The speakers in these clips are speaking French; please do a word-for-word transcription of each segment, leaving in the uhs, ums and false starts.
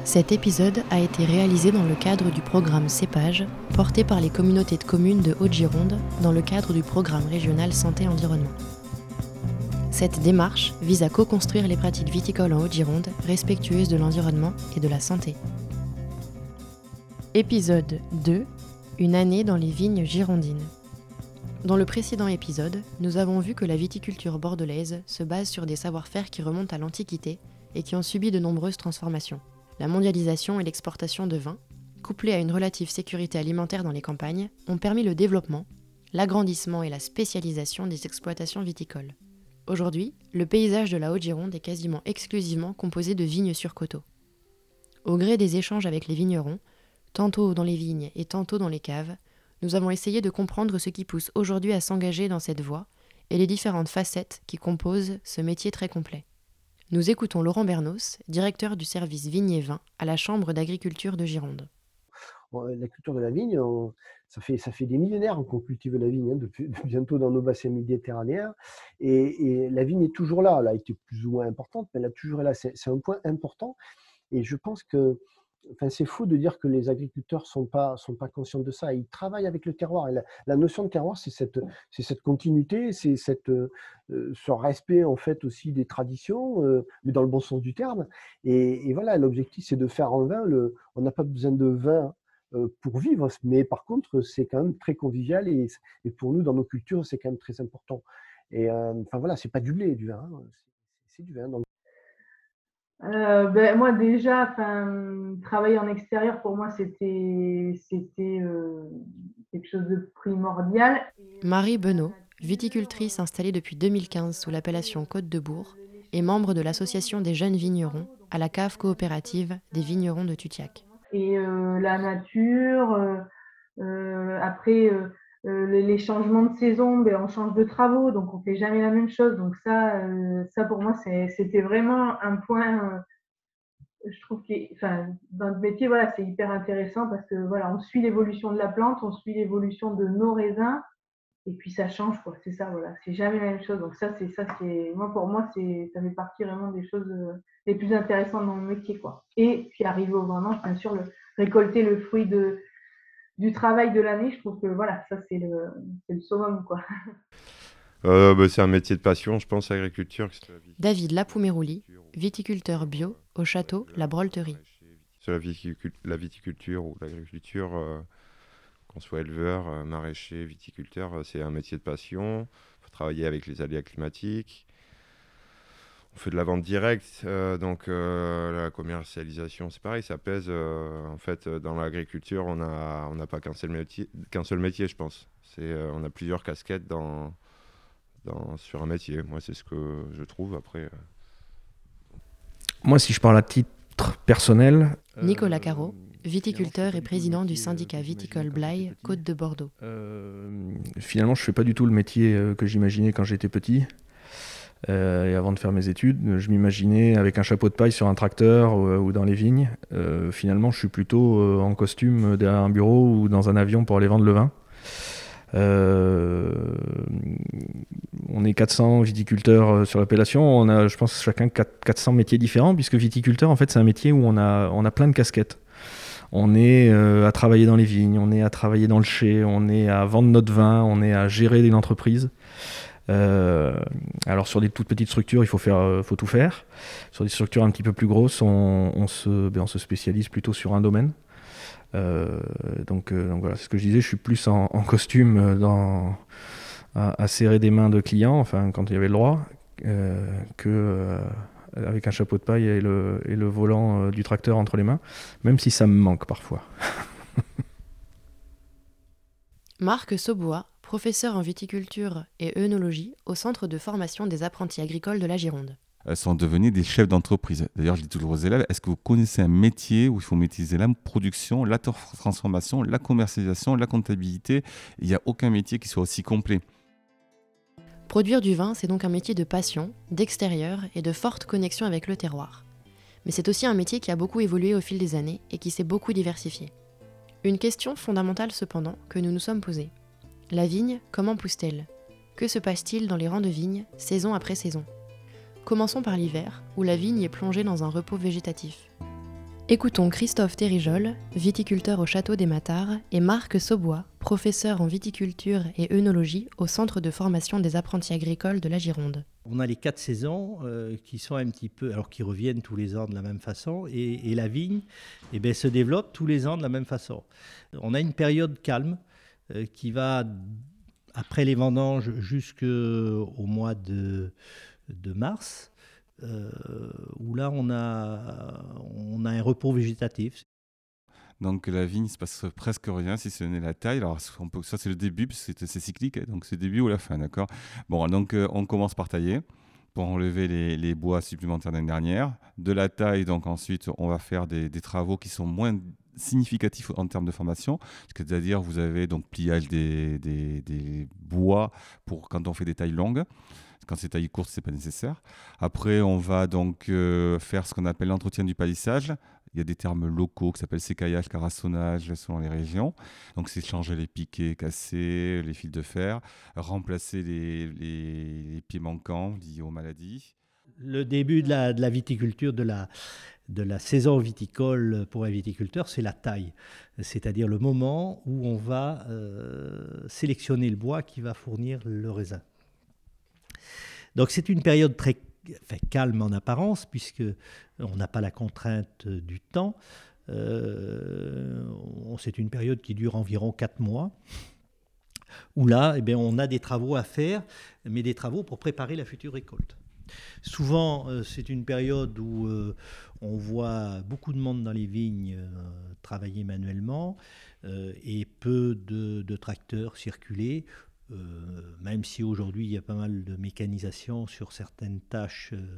Cet épisode a été réalisé dans le cadre du programme Cépage, porté par les communautés de communes de Haute-Gironde dans le cadre du programme régional Santé-Environnement. Cette démarche vise à co-construire les pratiques viticoles en Haute-Gironde respectueuses de l'environnement et de la santé. Épisode deux. Une année dans les vignes girondines. Dans le précédent épisode, nous avons vu que la viticulture bordelaise se base sur des savoir-faire qui remontent à l'Antiquité et qui ont subi de nombreuses transformations. La mondialisation et l'exportation de vin, couplées à une relative sécurité alimentaire dans les campagnes, ont permis le développement, l'agrandissement et la spécialisation des exploitations viticoles. Aujourd'hui, le paysage de la Haute-Gironde est quasiment exclusivement composé de vignes sur coteaux. Au gré des échanges avec les vignerons, tantôt dans les vignes et tantôt dans les caves, nous avons essayé de comprendre ce qui pousse aujourd'hui à s'engager dans cette voie et les différentes facettes qui composent ce métier très complet. Nous écoutons Laurent Bernos, directeur du service Vignes et Vins à la Chambre d'agriculture de Gironde. La culture de la vigne, on, ça, fait, ça fait des millénaires qu'on cultive la vigne, hein, depuis, bientôt dans nos bassins méditerranéens. Et, et la vigne est toujours là. Elle a été plus ou moins importante, mais elle est toujours là. C'est, c'est un point important. Et je pense que enfin, c'est faux de dire que les agriculteurs ne sont pas, sont pas conscients de ça. Ils travaillent avec le terroir. Et la, la notion de terroir, c'est cette, c'est cette continuité, c'est cette, euh, ce respect en fait aussi des traditions, euh, mais dans le bon sens du terme. Et, et voilà, l'objectif, c'est de faire un vin. Le, on n'a pas besoin de vin euh, pour vivre, mais par contre, c'est quand même très convivial. Et, et pour nous, dans nos cultures, c'est quand même très important. Et euh, enfin voilà, c'est pas du blé, du vin. Hein, c'est, c'est du vin. Donc, Euh, ben, moi déjà, travailler en extérieur pour moi c'était, c'était euh, quelque chose de primordial. Marie Benot, viticultrice installée depuis deux mille quinze sous l'appellation Côte de Bourg, est membre de l'association des jeunes vignerons à la cave coopérative des vignerons de Tutiac. Et euh, la nature, euh, euh, après euh, euh, les changements de saison, ben, on change de travaux, donc on fait jamais la même chose. Donc ça, euh, ça pour moi c'est, c'était vraiment un point. Euh, je trouve que, enfin, dans le métier, voilà, c'est hyper intéressant parce que voilà, on suit l'évolution de la plante, on suit l'évolution de nos raisins, et puis ça change, quoi. C'est ça, voilà, c'est jamais la même chose. Donc ça, c'est ça, c'est moi pour moi, c'est ça fait partie vraiment des choses euh, les plus intéressantes dans le métier, quoi. Et puis arriver au vendange, bien sûr, le, récolter le fruit de du travail de l'année, je trouve que voilà, ça c'est le c'est le summum, quoi. Euh, bah, c'est un métier de passion, je pense, l'agriculture. David Lapoumérouli, viticulteur bio au château La Brolterie. Sur la, viticul- la viticulture ou l'agriculture, euh, qu'on soit éleveur, euh, maraîcher, viticulteur, euh, c'est un métier de passion. Il faut travailler avec les aléas climatiques. On fait de la vente directe, euh, donc euh, la commercialisation, c'est pareil, ça pèse. Euh, en fait, dans l'agriculture, on n'a on a pas qu'un seul métier, qu'un seul métier, je pense. C'est, euh, on a plusieurs casquettes dans... Dans, sur un métier. Moi, c'est ce que je trouve. Après, euh... moi, si je parle à titre personnel... Nicolas euh, Carreau, viticulteur et président du syndicat viticole Blaye, Côte de Bordeaux. Euh, finalement, je ne fais pas du tout le métier que j'imaginais quand j'étais petit. Euh, et avant de faire mes études, je m'imaginais avec un chapeau de paille sur un tracteur ou, ou dans les vignes. Euh, finalement, je suis plutôt euh, en costume derrière un bureau ou dans un avion pour aller vendre le vin. Euh, on est quatre cents viticulteurs sur l'appellation. On a, je pense, chacun quatre cents métiers différents, puisque viticulteur, en fait, c'est un métier où on a, on a plein de casquettes. On est euh, à travailler dans les vignes, on est à travailler dans le chai, on est à vendre notre vin, on est à gérer une entreprise. Euh, alors sur des toutes petites structures, il faut faire, euh, faut tout faire. Sur des structures un petit peu plus grosses, on, on, se, ben, on se spécialise plutôt sur un domaine. Euh, donc, euh, donc voilà, c'est ce que je disais, je suis plus en, en costume dans, à, à serrer des mains de clients, enfin quand il y avait le droit, euh, que euh, avec un chapeau de paille et le, et le volant euh, du tracteur entre les mains, même si ça me manque parfois. Marc Saubois, professeur en viticulture et œnologie au centre de formation des apprentis agricoles de la Gironde. Elles sont devenues des chefs d'entreprise. D'ailleurs, je dis toujours aux élèves, est-ce que vous connaissez un métier où il faut maîtriser la production, la transformation, la commercialisation, la comptabilité ? Il n'y a aucun métier qui soit aussi complet. Produire du vin, c'est donc un métier de passion, d'extérieur et de forte connexion avec le terroir. Mais c'est aussi un métier qui a beaucoup évolué au fil des années et qui s'est beaucoup diversifié. Une question fondamentale cependant que nous nous sommes posée. La vigne, comment pousse-t-elle ? Que se passe-t-il dans les rangs de vignes, saison après saison ? Commençons par l'hiver, où la vigne est plongée dans un repos végétatif. Écoutons Christophe Thérijol, viticulteur au Château des Matards, et Marc Saubois, professeur en viticulture et œnologie au Centre de formation des apprentis agricoles de la Gironde. On a les quatre saisons euh, qui sont un petit peu, alors qui reviennent tous les ans de la même façon, et, et la vigne eh bien, se développe tous les ans de la même façon. On a une période calme euh, qui va après les vendanges jusqu'au mois de, de mars. Euh, où là on a, on a un repos végétatif. Donc la vigne, il ne se passe presque rien si ce n'est la taille. Alors on peut, ça c'est le début, parce que c'est, c'est cyclique, donc c'est le début ou la fin, d'accord. Bon, donc euh, on commence par tailler pour enlever les, les bois supplémentaires d'année dernière. De la taille, donc ensuite on va faire des, des travaux qui sont moins significatifs en termes de formation, c'est-à-dire vous avez donc pliage des, des, des bois pour quand on fait des tailles longues. Quand c'est taille courte, ce n'est pas nécessaire. Après, on va donc euh, faire ce qu'on appelle l'entretien du palissage. Il y a des termes locaux qui s'appellent sécaillage, carassonnage selon les régions. Donc, c'est changer les piquets cassés, les fils de fer, remplacer les, les, les pieds manquants liés aux maladies. Le début de la, de la viticulture, de la, de la saison viticole pour un viticulteur, c'est la taille. C'est-à-dire le moment où on va euh, sélectionner le bois qui va fournir le raisin. Donc c'est une période très enfin, calme en apparence, puisqu'on n'a pas la contrainte du temps. Euh, c'est une période qui dure environ quatre mois, où là, eh bien, on a des travaux à faire, mais des travaux pour préparer la future récolte. Souvent, euh, c'est une période où euh, on voit beaucoup de monde dans les vignes euh, travailler manuellement euh, et peu de, de tracteurs circuler. Euh, même si aujourd'hui il y a pas mal de mécanisation sur certaines tâches euh,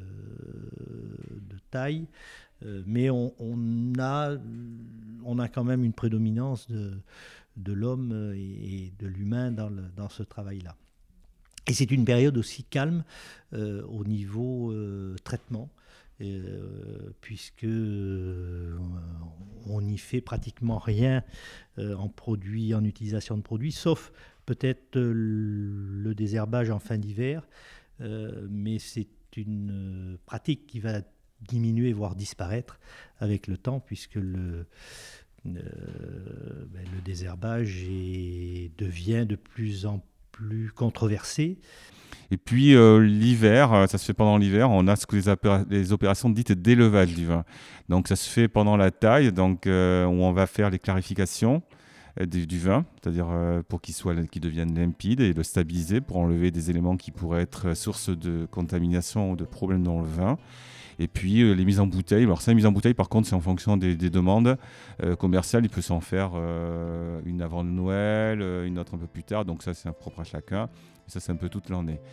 de taille, euh, mais on, on, a, on a quand même une prédominance de, de l'homme et de l'humain dans, le, dans ce travail-là. Et c'est une période aussi calme euh, au niveau euh, traitement, euh, puisque euh, on n'y fait pratiquement rien euh, en produits, en utilisation de produits, sauf peut-être le désherbage en fin d'hiver, euh, mais c'est une pratique qui va diminuer, voire disparaître avec le temps, puisque le, euh, ben, le désherbage est, devient de plus en plus controversé. Et puis euh, l'hiver, ça se fait pendant l'hiver, on a ce que les, opéra- les opérations dites d'élevage du vin. Donc ça se fait pendant la taille, donc, euh, où on va faire les clarifications Du, du vin, c'est-à-dire euh, pour qu'il soit, qu'il devienne limpide et le stabiliser pour enlever des éléments qui pourraient être source de contamination ou de problèmes dans le vin. Et puis euh, les mises en bouteille. Alors ça, les mises en bouteille, par contre, c'est en fonction des, des demandes euh, commerciales. Il peut s'en faire euh, une avant Noël, une autre un peu plus tard. Donc ça, c'est propre à chacun. Et ça, c'est un peu toute l'année.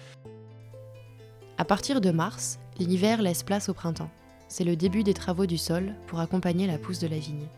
À partir de mars, l'hiver laisse place au printemps. C'est le début des travaux du sol pour accompagner la pousse de la vigne.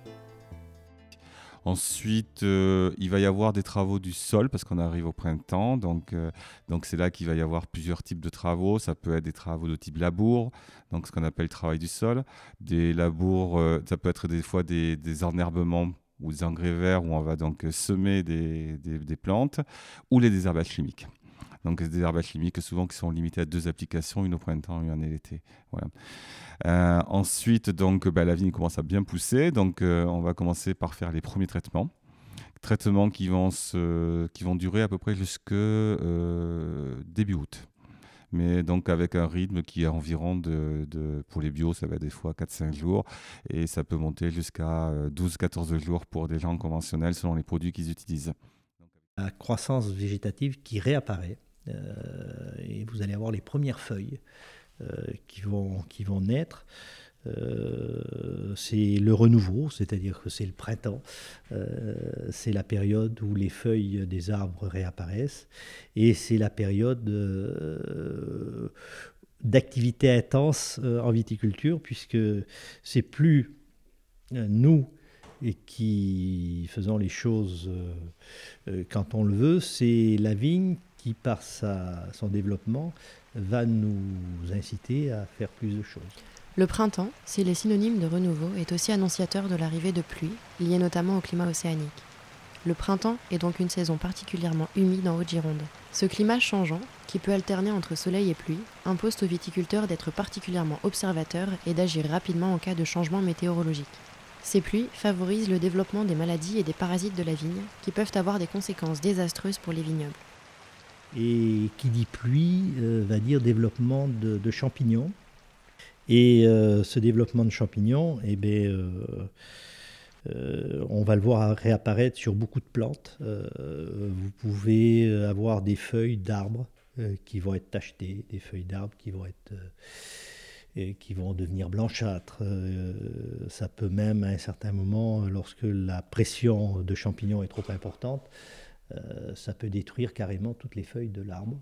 Ensuite, euh, il va y avoir des travaux du sol parce qu'on arrive au printemps. Donc, euh, donc c'est là qu'il va y avoir plusieurs types de travaux. Ça peut être des travaux de type labour, donc ce qu'on appelle le travail du sol. Des labours, euh, ça peut être des fois des, des enherbements ou des engrais verts où on va donc semer des, des, des plantes, ou les désherbages chimiques. Donc des désherbages chimiques souvent qui sont limités à deux applications, une au printemps et une l'été. Voilà. Euh, ensuite, donc, bah, la vigne commence à bien pousser, donc euh, on va commencer par faire les premiers traitements. Traitements qui vont, se, qui vont durer à peu près jusque euh, début août. Mais donc avec un rythme qui est environ, de, de, pour les bio, ça va des fois quatre à cinq jours, et ça peut monter jusqu'à douze à quatorze jours pour des gens conventionnels selon les produits qu'ils utilisent. La croissance végétative qui réapparaît, euh, et vous allez avoir les premières feuilles euh, qui, vont, qui vont naître. Euh, c'est le renouveau, c'est-à-dire que c'est le printemps, euh, c'est la période où les feuilles des arbres réapparaissent, et c'est la période euh, d'activité intense euh, en viticulture, puisque c'est plus euh, nous et qui faisons les choses euh, quand on le veut, c'est la vigne qui, par sa, son développement, va nous inciter à faire plus de choses. Le printemps, s'il est synonyme de renouveau, est aussi annonciateur de l'arrivée de pluies, liées notamment au climat océanique. Le printemps est donc une saison particulièrement humide en Haute-Gironde. Ce climat changeant, qui peut alterner entre soleil et pluie, impose aux viticulteurs d'être particulièrement observateurs et d'agir rapidement en cas de changement météorologique. Ces pluies favorisent le développement des maladies et des parasites de la vigne qui peuvent avoir des conséquences désastreuses pour les vignobles. Et qui dit pluie euh, va dire développement de, de champignons. Et euh, ce développement de champignons, eh bien, euh, euh, on va le voir réapparaître sur beaucoup de plantes. Euh, vous pouvez avoir des feuilles d'arbres euh, qui vont être tachetées, des feuilles d'arbres qui vont être... Euh, et qui vont devenir blanchâtres. Euh, ça peut même, à un certain moment, lorsque la pression de champignons est trop importante, euh, ça peut détruire carrément toutes les feuilles de l'arbre.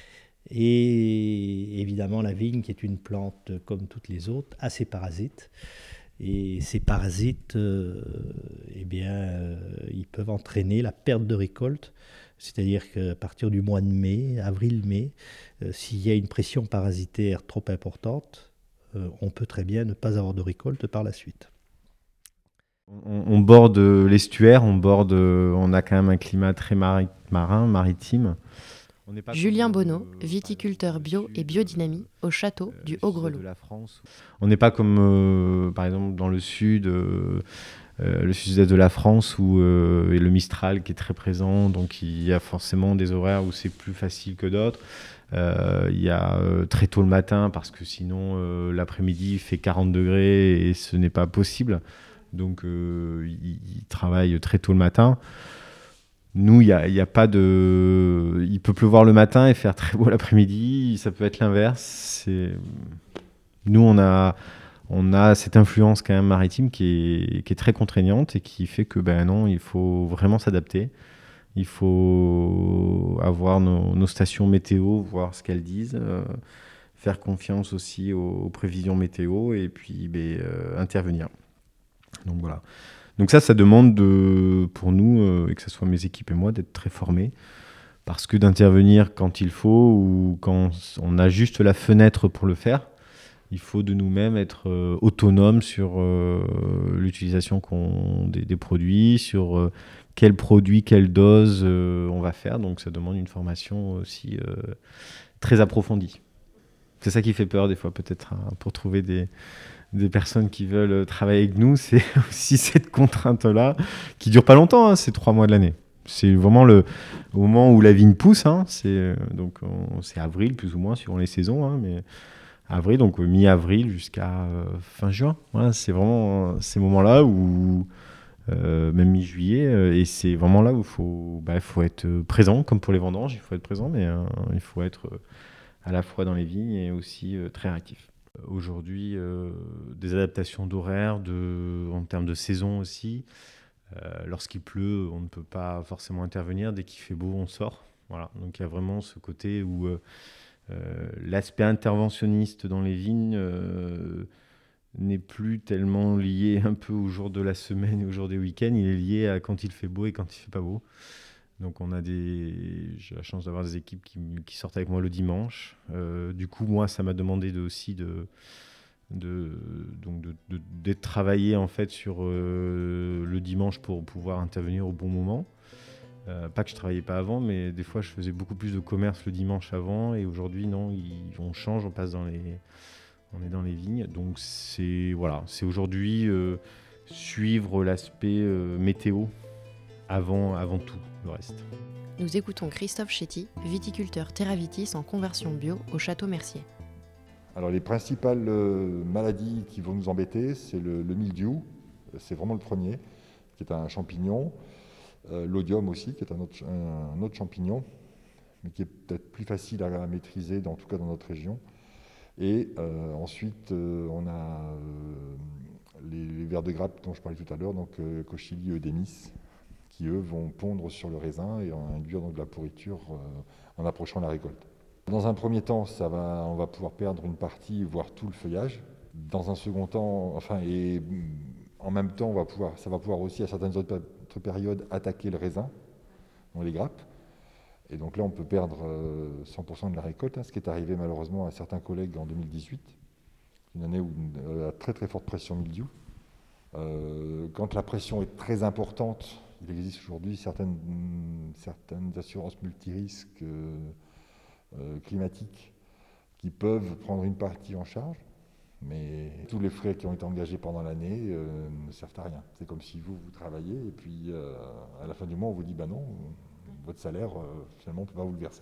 Et évidemment, la vigne, qui est une plante comme toutes les autres, a ses parasites. Et ces parasites, euh, eh bien, euh, ils peuvent entraîner la perte de récolte. C'est-à-dire qu'à partir du mois de mai, avril-mai, euh, s'il y a une pression parasitaire trop importante, euh, on peut très bien ne pas avoir de récolte par la suite. On, on borde l'estuaire, on borde, on a quand même un climat très mari- marin, maritime. On n'est pas Julien comme, Bonneau, euh, viticulteur bio et biodynamie au château euh, du le sud Haut-Grelot. de la France. On n'est pas comme, euh, par exemple, dans le sud, euh, euh, le sud-est de la France, où euh, et le Mistral qui est très présent, donc il y a forcément des horaires où c'est plus facile que d'autres. Euh, il y a euh, très tôt le matin, parce que sinon, euh, l'après-midi, il fait quarante degrés et ce n'est pas possible. Donc, euh, il, il travaille très tôt le matin. Nous, il y a, il y a pas de... Il peut pleuvoir le matin et faire très beau l'après-midi. Ça peut être l'inverse. C'est... Nous, on a, on a cette influence quand même maritime qui est, qui est très contraignante et qui fait que, ben non, il faut vraiment s'adapter. Il faut avoir nos, nos stations météo, voir ce qu'elles disent, euh, faire confiance aussi aux, aux prévisions météo et puis ben, euh, intervenir. Donc voilà. Donc ça, ça demande de, pour nous, euh, et que ce soit mes équipes et moi, d'être très formés. Parce que d'intervenir quand il faut ou quand on a juste la fenêtre pour le faire, il faut de nous-mêmes être euh, autonomes sur euh, l'utilisation qu'on, des, des produits, sur euh, quel produit, quelle dose euh, on va faire. Donc ça demande une formation aussi euh, très approfondie. C'est ça qui fait peur des fois peut-être, hein, pour trouver des... des personnes qui veulent travailler avec nous, c'est aussi cette contrainte-là, qui dure pas longtemps, hein, c'est trois mois de l'année. C'est vraiment le au moment où la vigne pousse, hein, c'est, donc on, c'est avril plus ou moins, suivant les saisons, hein, mais avril, donc mi-avril jusqu'à euh, fin juin. Voilà, c'est vraiment ces moments-là où, euh, même mi-juillet, euh, et c'est vraiment là où il faut, bah, faut être présent, comme pour les vendanges, il faut être présent, mais euh, il faut être euh, à la fois dans les vignes et aussi euh, très réactif. Aujourd'hui, euh, des adaptations d'horaire, de, en termes de saison aussi. Euh, lorsqu'il pleut, on ne peut pas forcément intervenir. Dès qu'il fait beau, on sort. Voilà. Donc il y a vraiment ce côté où euh, euh, l'aspect interventionniste dans les vignes euh, n'est plus tellement lié un peu au jour de la semaine et au jour des week-ends. Il est lié à quand il fait beau et quand il ne fait pas beau. Donc on a des, j'ai la chance d'avoir des équipes qui, qui sortent avec moi le dimanche. Euh, du coup, moi, ça m'a demandé de, aussi de, de, donc de, de, d'être travaillé en fait sur euh, le dimanche pour pouvoir intervenir au bon moment. Euh, pas que je travaillais pas avant, mais des fois je faisais beaucoup plus de commerce le dimanche avant, et aujourd'hui non, il, on change, on passe dans les, on est dans les vignes. Donc c'est voilà, c'est aujourd'hui euh, suivre l'aspect euh, météo avant, avant tout le reste. Nous écoutons Christophe Chéty, viticulteur Terravitis en conversion bio au Château Mercier. Alors les principales euh, maladies qui vont nous embêter, c'est le, le mildiou, c'est vraiment le premier, qui est un champignon, euh, l'odium aussi, qui est un autre, un, un autre champignon, mais qui est peut-être plus facile à, à maîtriser, dans, en tout cas dans notre région. Et euh, ensuite, euh, on a euh, les, les vers de grappe dont je parlais tout à l'heure, donc euh, Cochili eudémis, qui eux vont pondre sur le raisin et induire donc de la pourriture euh, en approchant la récolte. Dans un premier temps, ça va, on va pouvoir perdre une partie, voire tout le feuillage. Dans un second temps, enfin, et en même temps, on va pouvoir, ça va pouvoir aussi, à certaines autres périodes, attaquer le raisin, dans les grappes. Et donc là, on peut perdre cent pour cent de la récolte, hein, ce qui est arrivé malheureusement à certains collègues en deux mille dix-huit, une année où il y a très très forte pression mildiou. Euh, quand la pression est très importante, il existe aujourd'hui certaines, certaines assurances multirisques euh, euh, climatiques qui peuvent prendre une partie en charge. Mais tous les frais qui ont été engagés pendant l'année euh, ne servent à rien. C'est comme si vous, vous travaillez et puis euh, à la fin du mois, on vous dit « bah non, votre salaire, euh, finalement, on ne peut pas vous le verser ».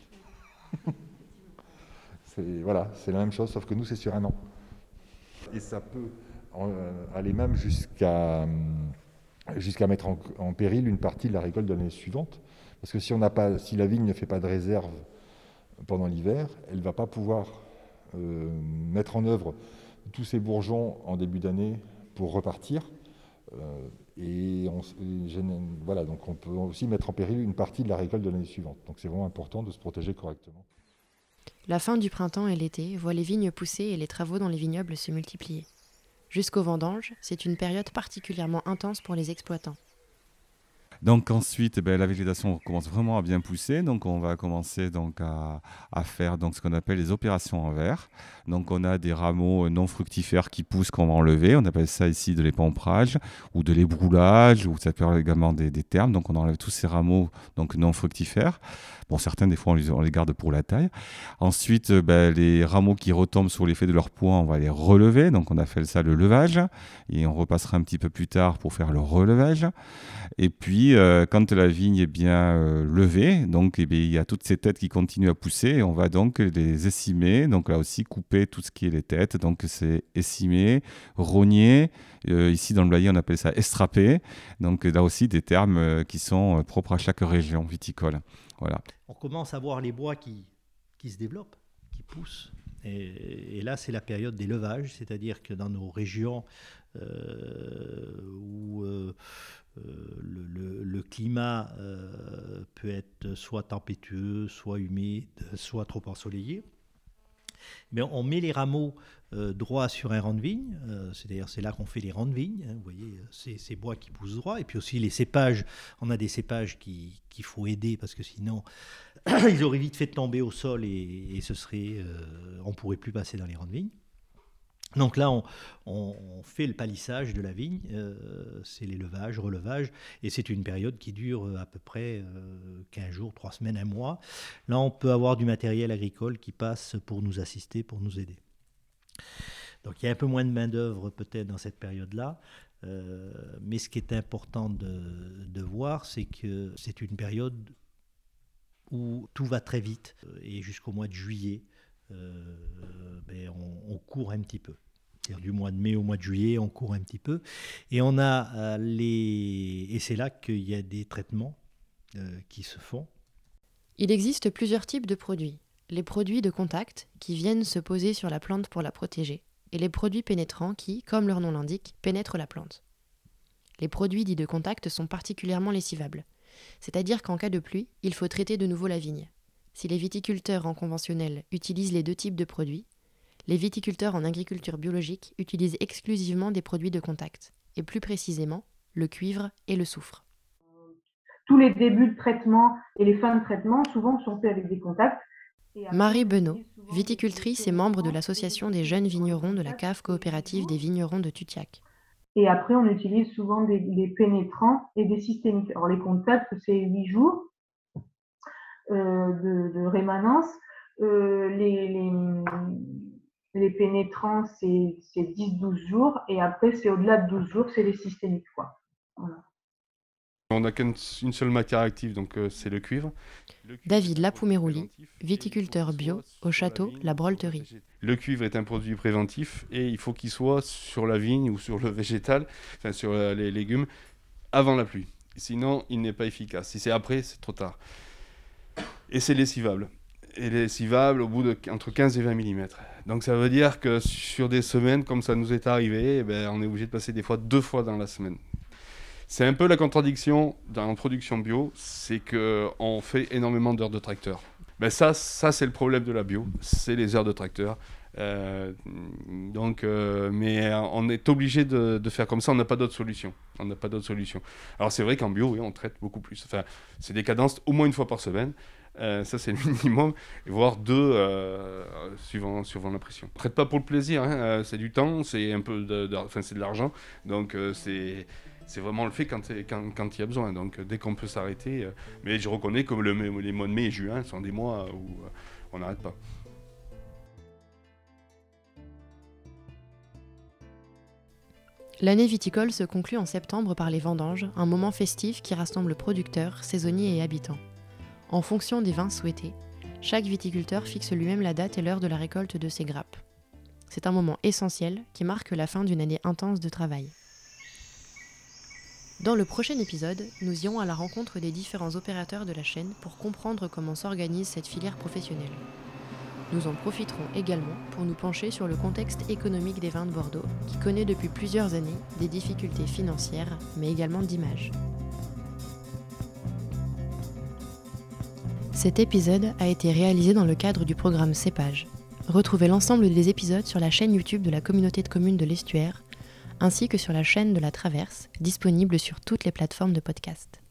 C'est, voilà, c'est la même chose, sauf que nous, c'est sur un an. Et ça peut euh, aller même jusqu'à, euh, jusqu'à mettre en, en péril une partie de la récolte de l'année suivante. Parce que si, on n'a pas, si la vigne ne fait pas de réserve pendant l'hiver, elle ne va pas pouvoir euh, mettre en œuvre tous ces bourgeons en début d'année pour repartir. Euh, et, on, et voilà, donc on peut aussi mettre en péril une partie de la récolte de l'année suivante. Donc c'est vraiment important de se protéger correctement. La fin du printemps et l'été voient les vignes pousser et les travaux dans les vignobles se multiplier. Jusqu'aux vendanges, c'est une période particulièrement intense pour les exploitants. Donc ensuite, eh bien, la végétation commence vraiment à bien pousser. Donc on va commencer donc à, à faire donc ce qu'on appelle les opérations en verre. Donc on a des rameaux non fructifères qui poussent qu'on va enlever. On appelle ça ici de l'épamprage ou de l'ébroulage, ou ça peut être également des, des termes. Donc on enlève tous ces rameaux donc non fructifères. Bon, certains des fois on les, on les garde pour la taille. Ensuite, ben, les rameaux qui retombent sur l'effet de leur poids, on va les relever. Donc on appelle ça le levage. Et on repassera un petit peu plus tard pour faire le relevage. Et puis, euh, quand la vigne est bien euh, levée, donc eh bien, il y a toutes ces têtes qui continuent à pousser et on va donc les essimer. Donc là aussi, couper tout ce qui est les têtes. Donc c'est essimer, rogner. Euh, ici, dans le Blayais, on appelle ça estraper. Donc là aussi, des termes euh, qui sont euh, propres à chaque région viticole. Voilà. On commence à voir les bois qui, qui se développent, qui poussent. Et, et là, c'est la période des levages, c'est-à-dire que dans nos régions euh, où euh, euh, le, le, le climat euh, peut être soit tempétueux, soit humide, soit trop ensoleillé, mais on met les rameaux euh, droits sur un rang de vigne, euh, c'est-à-dire c'est là qu'on fait les rangs de vigne, hein, vous voyez, c'est ces bois qui poussent droit, et puis aussi les cépages, on a des cépages qui, qu'il faut aider, parce que sinon ils auraient vite fait de tomber au sol et, et ce serait, euh, on ne pourrait plus passer dans les rangs de vigne. Donc là, on, on, on fait le palissage de la vigne, euh, c'est l'élevage, relevage, et c'est une période qui dure à peu près euh, quinze jours, trois semaines, un mois. Là, on peut avoir du matériel agricole qui passe pour nous assister, pour nous aider. Donc il y a un peu moins de main-d'œuvre peut-être dans cette période-là, euh, mais ce qui est important de, de voir, c'est que c'est une période où tout va très vite, et jusqu'au mois de juillet, euh, ben on, on court un petit peu. C'est-à-dire du mois de mai au mois de juillet, on court un petit peu. Et on a euh, les... Et c'est là qu'il y a des traitements euh, qui se font. Il existe plusieurs types de produits. Les produits de contact, qui viennent se poser sur la plante pour la protéger, et les produits pénétrants qui, comme leur nom l'indique, pénètrent la plante. Les produits dits de contact sont particulièrement lessivables. C'est-à-dire qu'en cas de pluie, il faut traiter de nouveau la vigne. Si les viticulteurs en conventionnel utilisent les deux types de produits, les viticulteurs en agriculture biologique utilisent exclusivement des produits de contact, et plus précisément, le cuivre et le soufre. Tous les débuts de traitement et les fins de traitement, souvent, sont faits avec des contacts. Marie Benot, viticultrice et membre de l'association des jeunes vignerons de la cave coopérative des vignerons de Tutiac. Et après, on utilise souvent des, des pénétrants et des systémiques. Alors, les contacts, c'est huit jours euh, de, de rémanence. Euh, les, les, les pénétrants, c'est, c'est dix à douze jours. Et après, c'est au-delà de douze jours, c'est les systémiques, quoi. Voilà. On n'a qu'une seule matière active, donc euh, c'est le cuivre. le cuivre. David Lapoumerouli, viticulteur bio au château La Brolterie. Le cuivre est un produit préventif et il faut qu'il soit sur la vigne ou sur le végétal, enfin sur les légumes, avant la pluie. Sinon, il n'est pas efficace. Si c'est après, c'est trop tard. Et c'est lessivable. Et lessivable au bout de entre quinze et vingt millimètres. Donc ça veut dire que sur des semaines, comme ça nous est arrivé, eh ben, on est obligé de passer des fois deux fois dans la semaine. C'est un peu la contradiction dans la production bio, c'est qu'on fait énormément d'heures de tracteur. Ben ça, ça c'est le problème de la bio, c'est les heures de tracteur. Euh, donc, euh, mais on est obligé de, de faire comme ça, on n'a pas d'autre solution. On n'a pas d'autre solution. Alors c'est vrai qu'en bio, oui, on traite beaucoup plus. Enfin, c'est des cadences au moins une fois par semaine. Euh, ça c'est le minimum, voire deux euh, suivant, suivant la pression. On ne traite pas pour le plaisir, hein, euh, c'est du temps, c'est un peu de, de, enfin, c'est de l'argent, donc euh, c'est... C'est vraiment le fait quand, quand, quand il y a besoin. Donc dès qu'on peut s'arrêter. Euh, mais je reconnais que le, les mois de mai et juin sont des mois où euh, on n'arrête pas. L'année viticole se conclut en septembre par les vendanges, un moment festif qui rassemble producteurs, saisonniers et habitants. En fonction des vins souhaités, chaque viticulteur fixe lui-même la date et l'heure de la récolte de ses grappes. C'est un moment essentiel qui marque la fin d'une année intense de travail. Dans le prochain épisode, nous irons à la rencontre des différents opérateurs de la chaîne pour comprendre comment s'organise cette filière professionnelle. Nous en profiterons également pour nous pencher sur le contexte économique des vins de Bordeaux, qui connaît depuis plusieurs années des difficultés financières, mais également d'image. Cet épisode a été réalisé dans le cadre du programme Cépage. Retrouvez l'ensemble des épisodes sur la chaîne YouTube de la communauté de communes de l'Estuaire, ainsi que sur la chaîne de la Traverse, disponible sur toutes les plateformes de podcast.